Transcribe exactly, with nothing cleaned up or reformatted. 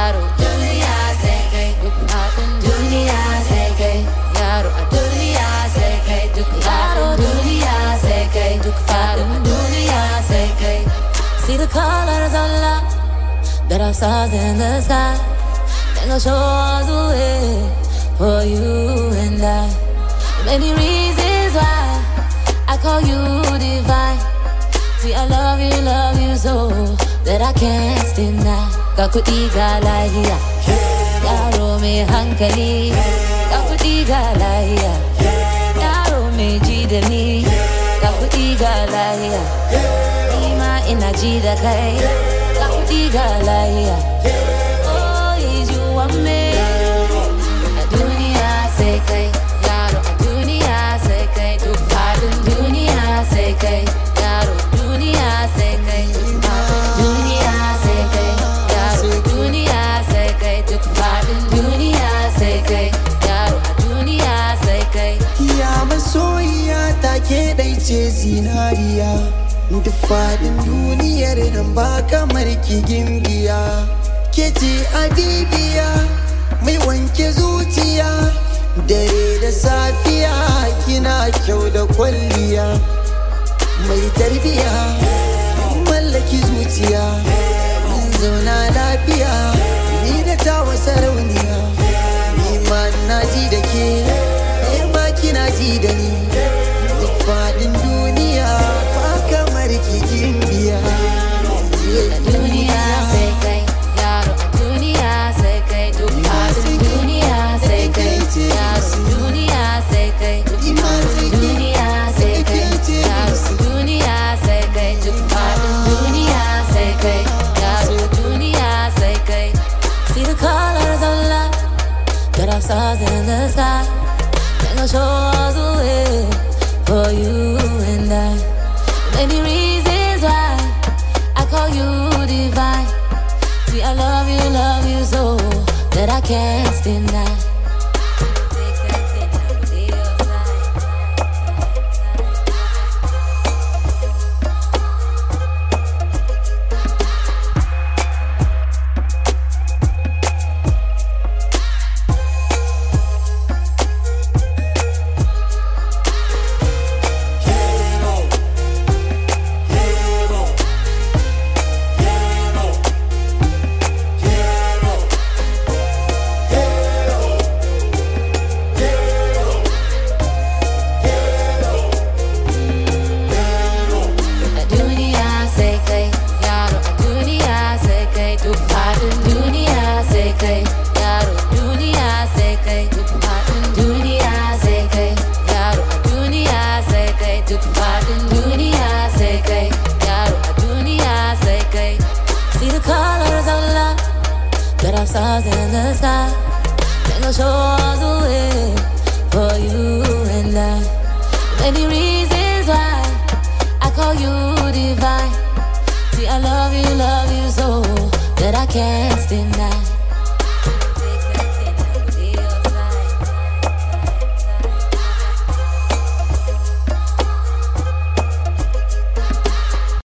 yaro duniya sai kai duk fadin duniya sai kai yaro a duniya sai kai duk yaro duniya sai kai duk fadin duniya sai kai. See the colors of love that are stars in the sky, then I'll show us the way for you and I. Many reasons why I call you divine. See, I love you, love you so that I can't deny. Ga kuɗi ga lahiya, yaro mai hankali. Ga kuɗi ga lahiya, yaro mai ji da ni. Ga kuɗi ga lahiya, ni ma ina ji da kai. Ga kuɗi ga lahiya, oh, yes, you want me. A duniya sai kai, yaro a duniya sai kai. Duk faɗin duniya sai kai, yaro duniya sai kai. Duniya sai kai, yaro duniya sai kai. Duk faɗin duniya sai kai, yaro a duniya sai kai. Ya masoyiya ta ke ɗai ce zinariya, duk faɗin duniyar nan ba kamar ki gimbiya. Ke ce abibiya mai wanke zuciya, dare da safiya kina kyau da kwalliya. Mai tarbiya mallaki zuciya, zauna lafiya ni da tawa sarauniya. Ni ma na ji da ke, ke ma kina ji da ni. Duk faɗin duniya ba kamar ki gimbiya. A duniya sai kai, yaro a duniya sai kai. Duk faɗin duniya sai kai, yaro duniya sai kai. Duk faɗin duniya sai kai, yaro duniya sai kai. Duk faɗin duniya sai kai, yaro duniya sai kai. See the colors of love that are stars in the sky, then I'll show us the way for you and I. Many reasons why I call you divine. See, I love you, love you so that I can't deny. Stars in the sky, then I'll show us the way for you and I. Many reasons why I call you divine. See, I love you, love you so that I can't deny.